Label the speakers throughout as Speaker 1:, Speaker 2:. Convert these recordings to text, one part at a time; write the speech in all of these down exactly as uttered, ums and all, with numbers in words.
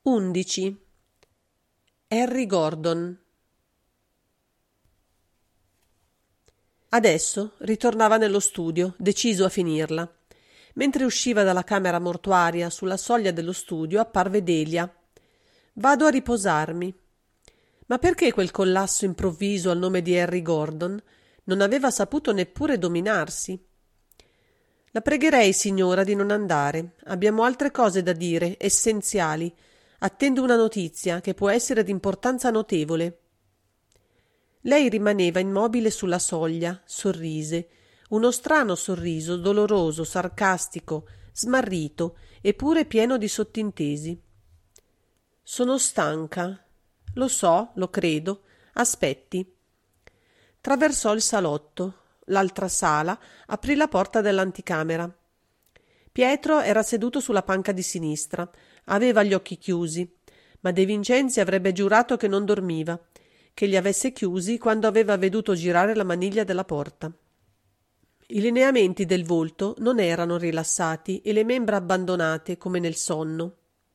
Speaker 1: Undici. Harry Gordon. Adesso ritornava nello studio, deciso a finirla. Mentre usciva dalla camera mortuaria, sulla soglia dello studio apparve Delia. Vado a riposarmi. Ma perché quel collasso improvviso al nome di Harry Gordon? Non aveva saputo neppure dominarsi. La pregherei, signora, di non andare. Abbiamo altre cose da dire, essenziali. Attendo una notizia che può essere di importanza notevole. Lei rimaneva immobile sulla soglia, sorrise, uno strano sorriso, doloroso, sarcastico, smarrito, eppure pieno di sottintesi. Sono stanca. Lo so, lo credo. Aspetti. Traversò il salotto, l'altra sala, aprì la porta dell'anticamera. Pietro era seduto sulla panca di sinistra, aveva gli occhi chiusi, ma De Vincenzi avrebbe giurato che non dormiva, che li avesse chiusi quando aveva veduto girare la maniglia della porta. I lineamenti del volto non erano rilassati e le membra abbandonate come nel sonno.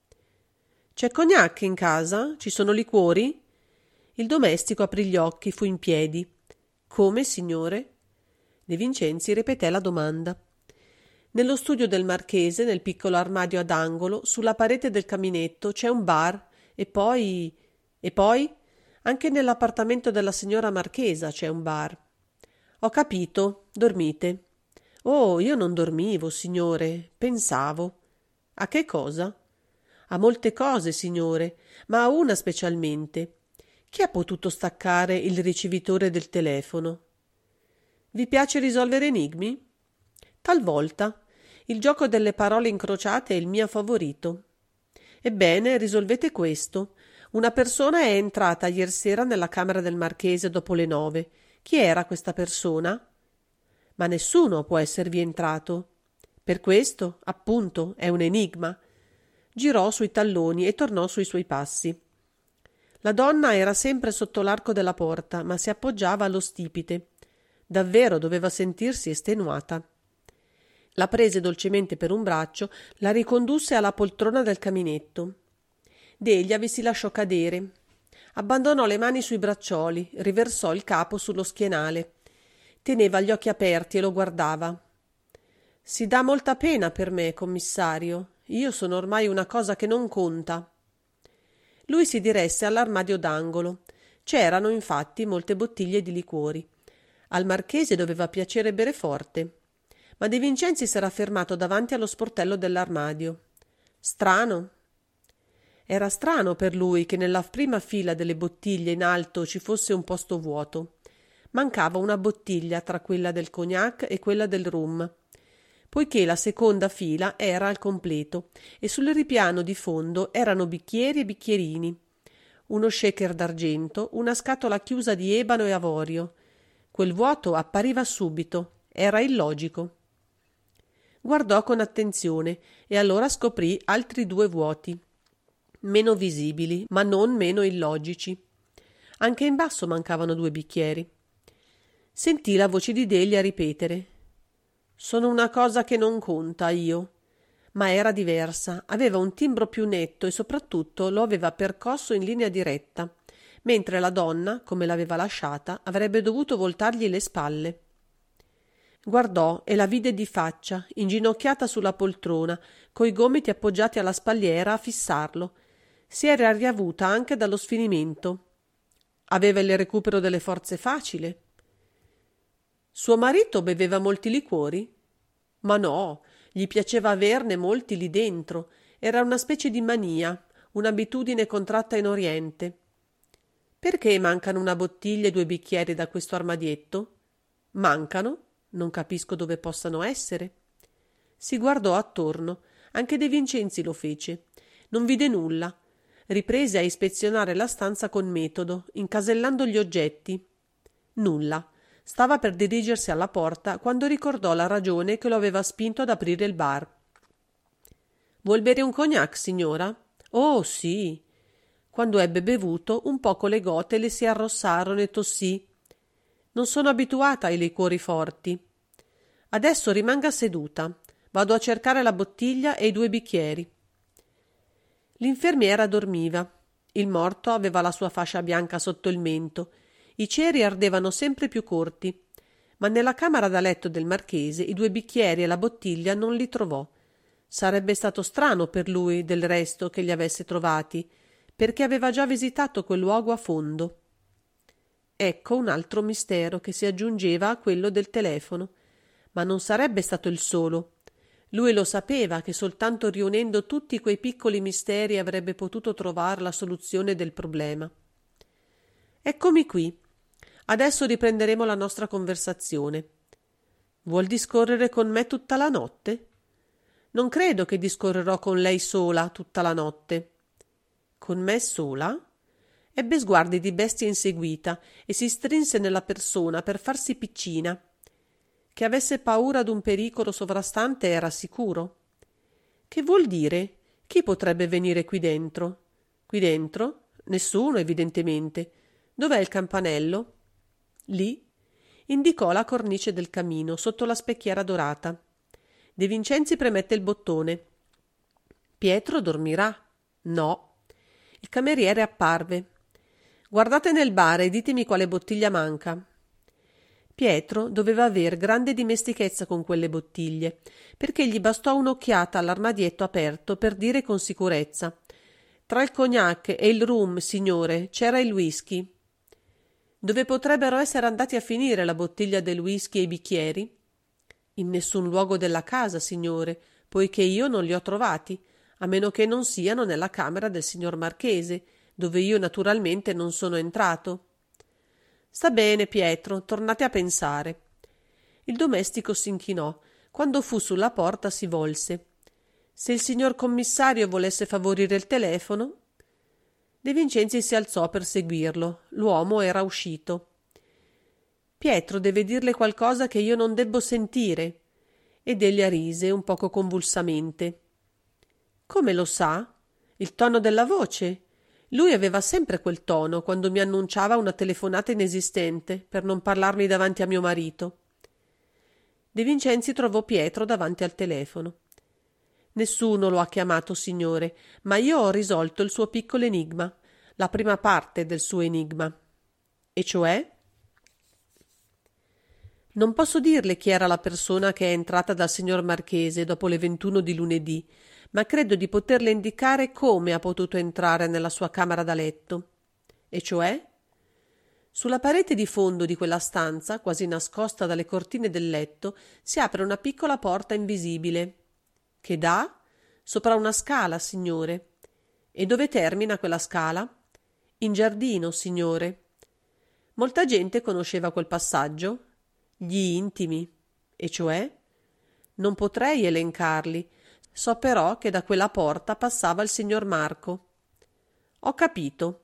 Speaker 1: «C'è cognac in casa? Ci sono liquori?» Il domestico aprì gli occhi, fu in piedi. «Come, signore?» De Vincenzi ripeté la domanda. Nello studio del marchese, nel piccolo armadio ad angolo, sulla parete del caminetto c'è un bar, e poi... e poi? Anche nell'appartamento della signora marchesa c'è un bar. Ho capito, dormite. Oh, io non dormivo, signore, pensavo. A che cosa? A molte cose, signore, ma a una specialmente. Chi ha potuto staccare il ricevitore del telefono? Vi piace risolvere enigmi? Talvolta. Il gioco delle parole incrociate è il mio favorito. Ebbene, risolvete questo. Una persona è entrata iersera nella camera del marchese dopo le nove. Chi era questa persona? Ma nessuno può esservi entrato. Per questo, appunto, è un enigma. Girò sui talloni e tornò sui suoi passi. La donna era sempre sotto l'arco della porta, ma si appoggiava allo stipite. Davvero doveva sentirsi estenuata. La prese dolcemente per un braccio, la ricondusse alla poltrona del caminetto. Delia vi si lasciò cadere. Abbandonò le mani sui braccioli, riversò il capo sullo schienale. Teneva gli occhi aperti e lo guardava. Si dà molta pena per me, commissario. Io sono ormai una cosa che non conta. Lui si diresse all'armadio d'angolo. C'erano, infatti, molte bottiglie di liquori. Al marchese doveva piacere bere forte. Ma De Vincenzi s'era fermato davanti allo sportello dell'armadio. Strano. Era strano per lui che nella prima fila delle bottiglie in alto ci fosse un posto vuoto. Mancava una bottiglia tra quella del cognac e quella del rum, poiché la seconda fila era al completo e sul ripiano di fondo erano bicchieri e bicchierini, uno shaker d'argento, una scatola chiusa di ebano e avorio. Quel vuoto appariva subito, era illogico. Guardò con attenzione e allora scoprì altri due vuoti, meno visibili, ma non meno illogici. Anche in basso mancavano due bicchieri. Sentì la voce di Delia ripetere: «Sono una cosa che non conta, io». Ma era diversa, aveva un timbro più netto e soprattutto lo aveva percosso in linea diretta, mentre la donna, come l'aveva lasciata, avrebbe dovuto voltargli le spalle. Guardò e la vide di faccia, inginocchiata sulla poltrona, coi gomiti appoggiati alla spalliera a fissarlo. Si era riavuta anche dallo sfinimento. Aveva il recupero delle forze facile. Suo marito beveva molti liquori? Ma no, gli piaceva averne molti lì dentro. Era una specie di mania, un'abitudine contratta in Oriente. Perché mancano una bottiglia e due bicchieri da questo armadietto? Mancano? Non capisco dove possano essere. Si guardò attorno. Anche De Vincenzi lo fece. Non vide nulla. Riprese a ispezionare la stanza con metodo, incasellando gli oggetti. Nulla. Stava per dirigersi alla porta quando ricordò la ragione che lo aveva spinto ad aprire il bar. «Vuol bere un cognac, signora?» «Oh, sì». Quando ebbe bevuto, un poco le gote le si arrossarono e tossì. «Non sono abituata ai liquori forti». «Adesso rimanga seduta. Vado a cercare la bottiglia e i due bicchieri». L'infermiera dormiva. Il morto aveva la sua fascia bianca sotto il mento. I ceri ardevano sempre più corti. Ma nella camera da letto del marchese i due bicchieri e la bottiglia non li trovò. Sarebbe stato strano per lui, del resto, che li avesse trovati, perché aveva già visitato quel luogo a fondo. Ecco un altro mistero che si aggiungeva a quello del telefono. Ma non sarebbe stato il solo. Lui lo sapeva che soltanto riunendo tutti quei piccoli misteri avrebbe potuto trovare la soluzione del problema. Eccomi qui. Adesso riprenderemo la nostra conversazione. Vuol discorrere con me tutta la notte? Non credo che discorrerò con lei sola tutta la notte. Con me sola? Ebbe sguardi di bestia inseguita e si strinse nella persona per farsi piccina. Che avesse paura d'un pericolo sovrastante era sicuro. Che vuol dire? Chi potrebbe venire qui dentro? Qui dentro? Nessuno, evidentemente. Dov'è il campanello? Lì. Indicò la cornice del camino, sotto la specchiera dorata. De Vincenzi premette il bottone. Pietro dormirà? No. Il cameriere apparve. Guardate nel bar e ditemi quale bottiglia manca. Pietro doveva aver grande dimestichezza con quelle bottiglie, perché gli bastò un'occhiata all'armadietto aperto per dire con sicurezza: tra il cognac e il rum, signore, c'era il whisky. Dove potrebbero essere andati a finire la bottiglia del whisky e i bicchieri? In nessun luogo della casa, signore, poiché io non li ho trovati, a meno che non siano nella camera del signor Marchese, dove io naturalmente non sono entrato. Sta bene, Pietro, tornate a pensare. Il domestico s'inchinò. Quando fu sulla porta si volse. Se il signor commissario volesse favorire il telefono? De Vincenzi si alzò per seguirlo. L'uomo era uscito. Pietro deve dirle qualcosa che io non debbo sentire. Ed egli rise un poco convulsamente. Come lo sa? Il tono della voce? Lui aveva sempre quel tono quando mi annunciava una telefonata inesistente per non parlarmi davanti a mio marito. De Vincenzi trovò Pietro davanti al telefono. Nessuno lo ha chiamato, signore, ma io ho risolto il suo piccolo enigma, la prima parte del suo enigma. E cioè? Non posso dirle chi era la persona che è entrata dal signor Marchese dopo le ventuno di lunedì, ma credo di poterle indicare come ha potuto entrare nella sua camera da letto. E cioè? Sulla parete di fondo di quella stanza, quasi nascosta dalle cortine del letto, si apre una piccola porta invisibile. Che dà? Sopra una scala, signore. E dove termina quella scala? In giardino, signore. Molta gente conosceva quel passaggio? Gli intimi. E cioè? Non potrei elencarli. So però che da quella porta passava il signor Marco. Ho capito.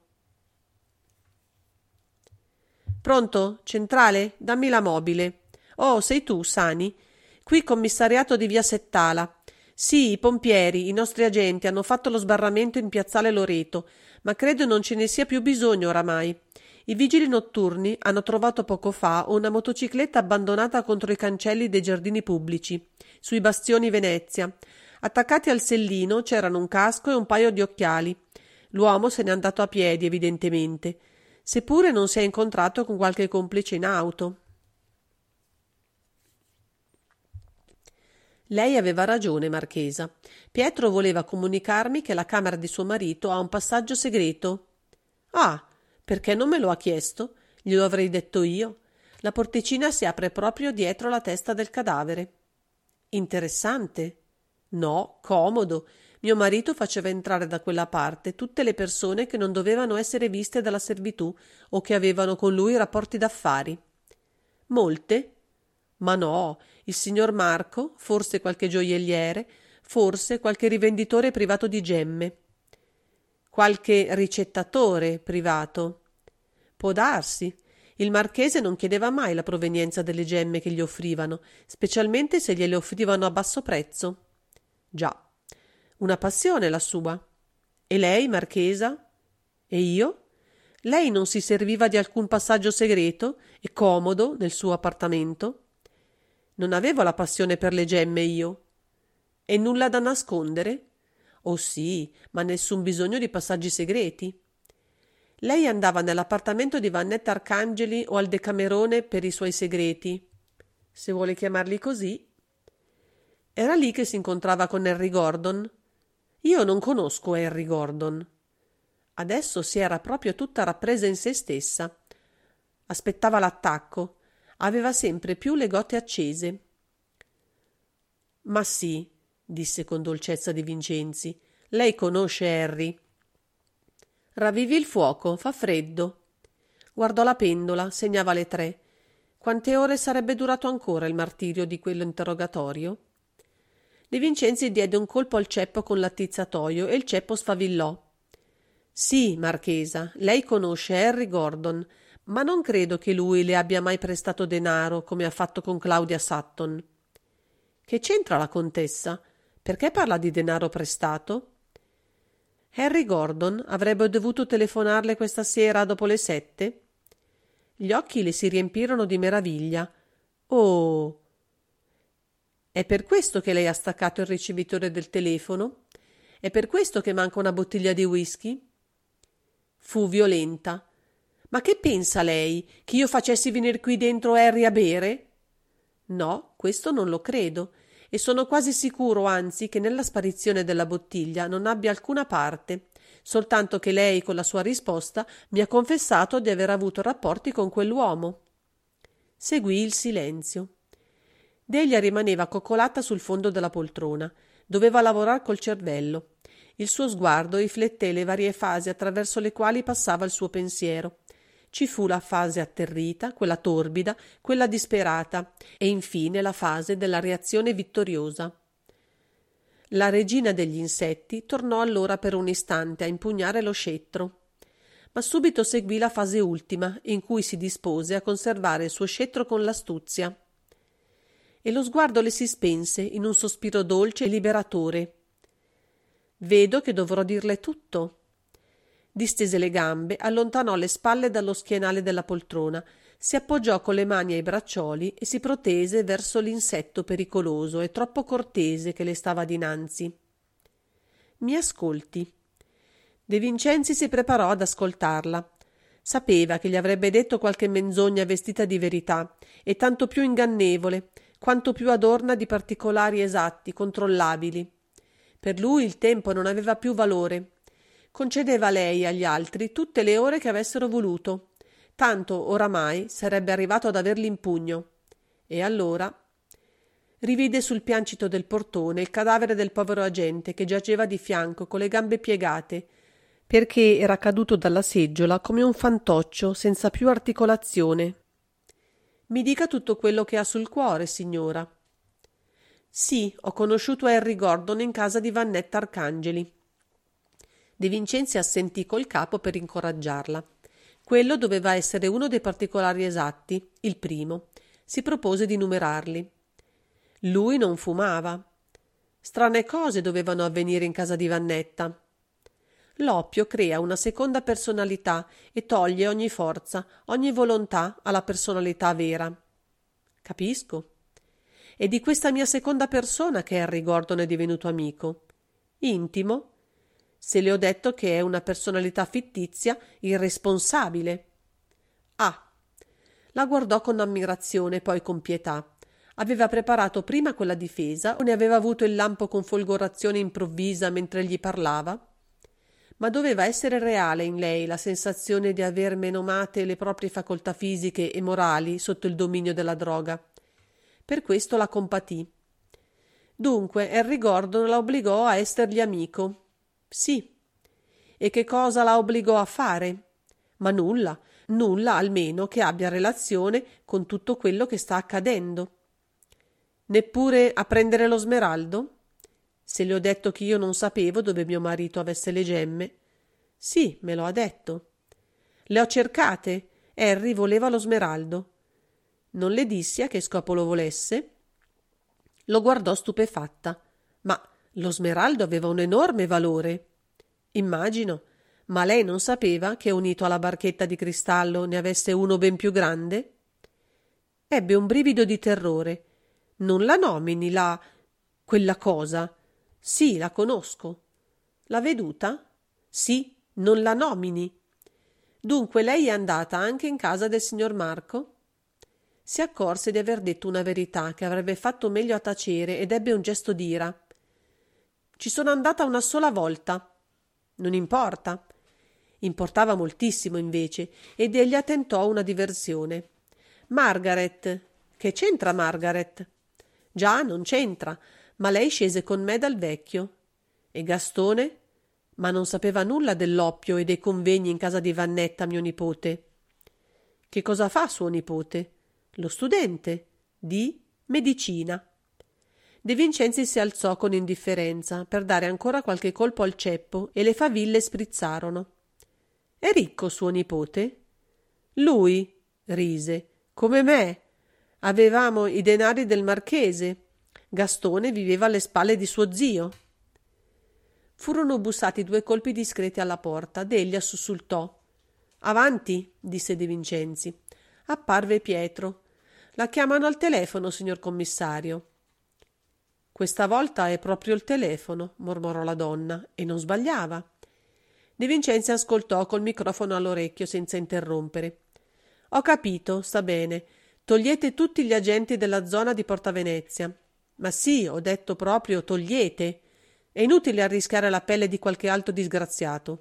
Speaker 1: Pronto? Centrale? Dammi la mobile. Oh, sei tu, Sani? Qui commissariato di via Settala. Sì, i pompieri, i nostri agenti hanno fatto lo sbarramento in piazzale Loreto, ma credo non ce ne sia più bisogno oramai. I vigili notturni hanno trovato poco fa una motocicletta abbandonata contro i cancelli dei giardini pubblici, sui bastioni Venezia. Attaccati al sellino c'erano un casco e un paio di occhiali. L'uomo se n'è andato a piedi, evidentemente, seppure non si è incontrato con qualche complice in auto. Lei aveva ragione, marchesa. Pietro voleva comunicarmi che la camera di suo marito ha un passaggio segreto. Ah, perché non me lo ha chiesto? Glielo avrei detto io. La porticina si apre proprio dietro la testa del cadavere. Interessante. No, comodo. Mio marito faceva entrare da quella parte tutte le persone che non dovevano essere viste dalla servitù o che avevano con lui rapporti d'affari. Molte? Ma no, il signor Marco, forse qualche gioielliere, forse qualche rivenditore privato di gemme. Qualche ricettatore privato. Può darsi. Il marchese non chiedeva mai la provenienza delle gemme che gli offrivano, specialmente se gliele offrivano a basso prezzo. Già, una passione la sua. E lei, marchesa? E io? Lei non si serviva di alcun passaggio segreto e comodo nel suo appartamento? Non avevo la passione per le gemme io. E nulla da nascondere? Oh sì, ma nessun bisogno di passaggi segreti. Lei andava nell'appartamento di Vannetta Arcangeli o al Decamerone per i suoi segreti, se vuole chiamarli così. Era lì che si incontrava con Harry Gordon. Io non conosco Harry Gordon. Adesso si era proprio tutta rappresa in se stessa. Aspettava l'attacco. Aveva sempre più le gote accese. Ma sì, disse con dolcezza Di Vincenzi, lei conosce Harry. Ravvivi il fuoco, fa freddo. Guardò la pendola, segnava le tre. Quante ore sarebbe durato ancora il martirio di quell'interrogatorio? De Vincenzi diede un colpo al ceppo con l'attizzatoio e il ceppo sfavillò. Sì, marchesa, lei conosce Harry Gordon, ma non credo che lui le abbia mai prestato denaro come ha fatto con Claudia Sutton. Che c'entra la contessa? Perché parla di denaro prestato? Harry Gordon avrebbe dovuto telefonarle questa sera dopo le sette? Gli occhi le si riempirono di meraviglia. Oh! È per questo che lei ha staccato il ricevitore del telefono? È per questo che manca una bottiglia di whisky? Fu violenta. Ma che pensa lei? Che io facessi venir qui dentro Harry a bere? No, questo non lo credo, e sono quasi sicuro, anzi, che nella sparizione della bottiglia non abbia alcuna parte, soltanto che lei, con la sua risposta, mi ha confessato di aver avuto rapporti con quell'uomo. Seguì il silenzio. Delia rimaneva coccolata sul fondo della poltrona. Doveva lavorare col cervello. Il suo sguardo rifletté le varie fasi attraverso le quali passava il suo pensiero. Ci fu la fase atterrita, quella torbida, quella disperata e infine la fase della reazione vittoriosa. La regina degli insetti tornò allora per un istante a impugnare lo scettro, ma subito seguì la fase ultima, in cui si dispose a conservare il suo scettro con l'astuzia. E lo sguardo le si spense in un sospiro dolce e liberatore. Vedo che dovrò dirle tutto. Distese le gambe, allontanò le spalle dallo schienale della poltrona, si appoggiò con le mani ai braccioli e si protese verso l'insetto pericoloso e troppo cortese che le stava dinanzi. Mi ascolti. De Vincenzi si preparò ad ascoltarla. Sapeva che gli avrebbe detto qualche menzogna vestita di verità, e tanto più ingannevole, quanto più adorna di particolari esatti, controllabili. Per lui il tempo non aveva più valore. Concedeva a lei e agli altri tutte le ore che avessero voluto, tanto oramai sarebbe arrivato ad averli in pugno. E allora rivide sul piancito del portone il cadavere del povero agente che giaceva di fianco con le gambe piegate, perché era caduto dalla seggiola come un fantoccio senza più articolazione. Mi dica tutto quello che ha sul cuore, signora. Sì, ho conosciuto Harry Gordon in casa di Vannetta Arcangeli. De Vincenzi assentì col capo per incoraggiarla. Quello doveva essere uno dei particolari esatti, il primo. Si propose di numerarli. Lui non fumava. Strane cose dovevano avvenire in casa di Vannetta. L'oppio crea una seconda personalità e toglie ogni forza, ogni volontà alla personalità vera. Capisco. È di questa mia seconda persona che Harry Gordon è divenuto amico. Intimo? Se le ho detto che è una personalità fittizia, irresponsabile. Ah! La guardò con ammirazione, poi con pietà. Aveva preparato prima quella difesa o ne aveva avuto il lampo con folgorazione improvvisa mentre gli parlava? Ma doveva essere reale in lei la sensazione di aver menomate le proprie facoltà fisiche e morali sotto il dominio della droga. Per questo la compatì. Dunque Harry Gordon la obbligò a essergli amico. Sì. E che cosa la obbligò a fare? Ma nulla, nulla almeno che abbia relazione con tutto quello che sta accadendo. Neppure a prendere lo smeraldo? Se le ho detto che io non sapevo dove mio marito avesse le gemme. Sì, me lo ha detto. Le ho cercate. Harry voleva lo smeraldo. Non le dissi a che scopo lo volesse? Lo guardò stupefatta. Ma lo smeraldo aveva un enorme valore. Immagino, ma lei non sapeva che unito alla barchetta di cristallo ne avesse uno ben più grande? Ebbe un brivido di terrore. Non la nomini la... quella cosa? Sì, la conosco. L'ha veduta? Sì, non la nomini. Dunque lei è andata anche in casa del signor Marco? Si accorse di aver detto una verità che avrebbe fatto meglio a tacere ed ebbe un gesto d'ira. Ci sono andata una sola volta. Non importa. Importava moltissimo invece, ed egli tentò una diversione. Margaret. Che c'entra Margaret? Già, non c'entra, ma lei scese con me dal vecchio. E Gastone? Ma non sapeva nulla dell'oppio e dei convegni in casa di Vannetta, mio nipote. Che cosa fa suo nipote? Lo studente di medicina. De Vincenzi si alzò con indifferenza per dare ancora qualche colpo al ceppo e le faville sprizzarono. È ricco suo nipote? Lui rise. Come me. Avevamo i denari del marchese. Gastone viveva alle spalle di suo zio. Furono bussati due colpi discreti alla porta. Delia sussultò. Avanti, disse De Vincenzi. Apparve Pietro. La chiamano al telefono, signor commissario. Questa volta è proprio il telefono, mormorò la donna, e non sbagliava. De Vincenzi ascoltò col microfono all'orecchio senza interrompere. Ho capito, sta bene. Togliete tutti gli agenti della zona di Porta Venezia. Ma sì, ho detto proprio togliete. È inutile arrischiare la pelle di qualche altro disgraziato.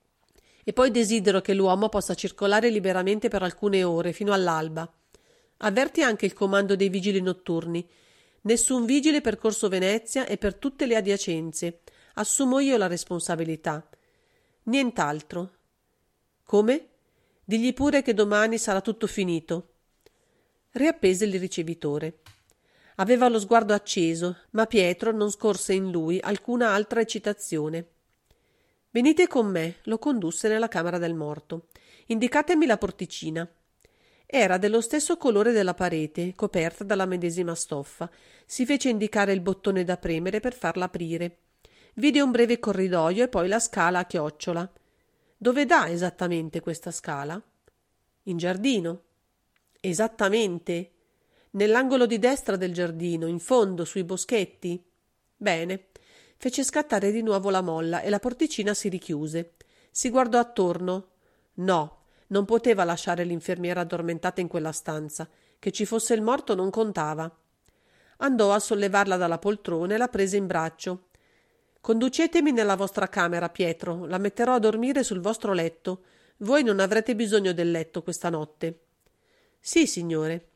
Speaker 1: E poi desidero che l'uomo possa circolare liberamente per alcune ore, fino all'alba. Avverti anche il comando dei vigili notturni. Nessun vigile per Corso Venezia e per tutte le adiacenze. Assumo io la responsabilità. Nient'altro. Come? Digli pure che domani sarà tutto finito. Riappese il ricevitore. Aveva lo sguardo acceso, ma Pietro non scorse in lui alcuna altra eccitazione. Venite con me, lo condusse nella camera del morto. Indicatemi la porticina. Era dello stesso colore della parete, coperta dalla medesima stoffa. Si fece indicare il bottone da premere per farla aprire. Vide un breve corridoio e poi la scala a chiocciola. Dove dà esattamente questa scala? In giardino. Esattamente. Nell'angolo di destra del giardino, in fondo, sui boschetti. Bene. Fece scattare di nuovo la molla e la porticina si richiuse. Si guardò attorno. No. Non poteva lasciare l'infermiera addormentata in quella stanza. Che ci fosse il morto non contava. Andò a sollevarla dalla poltrona e la prese in braccio. Conducetemi nella vostra camera, Pietro. La metterò a dormire sul vostro letto. Voi non avrete bisogno del letto questa notte. Sì, signore.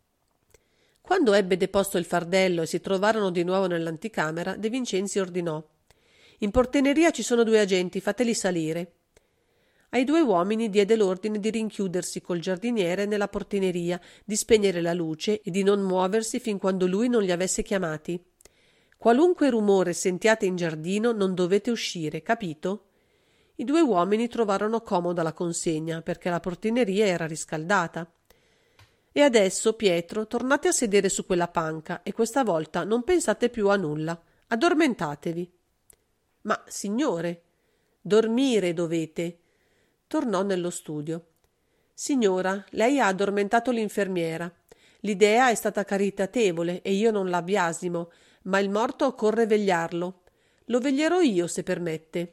Speaker 1: Quando ebbe deposto il fardello e si trovarono di nuovo nell'anticamera, De Vincenzi ordinò. In portineria ci sono due agenti, fateli salire. Ai due uomini diede l'ordine di rinchiudersi col giardiniere nella portineria, di spegnere la luce e di non muoversi fin quando lui non li avesse chiamati. Qualunque rumore sentiate in giardino non dovete uscire, capito? I due uomini trovarono comoda la consegna, perché la portineria era riscaldata. E adesso, Pietro, tornate a sedere su quella panca e questa volta non pensate più a nulla. Addormentatevi. Ma, signore, dormire dovete. Tornò nello studio. Signora, lei ha addormentato l'infermiera. L'idea è stata caritatevole e io non la biasimo, ma il morto occorre vegliarlo. Lo veglierò io, se permette.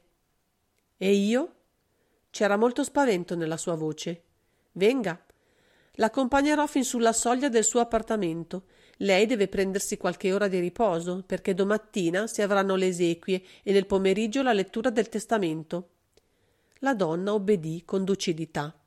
Speaker 1: E io? C'era molto spavento nella sua voce. Venga. L'accompagnerò fin sulla soglia del suo appartamento. Lei deve prendersi qualche ora di riposo, perché domattina si avranno le esequie e nel pomeriggio la lettura del testamento. La donna obbedì con lucidità.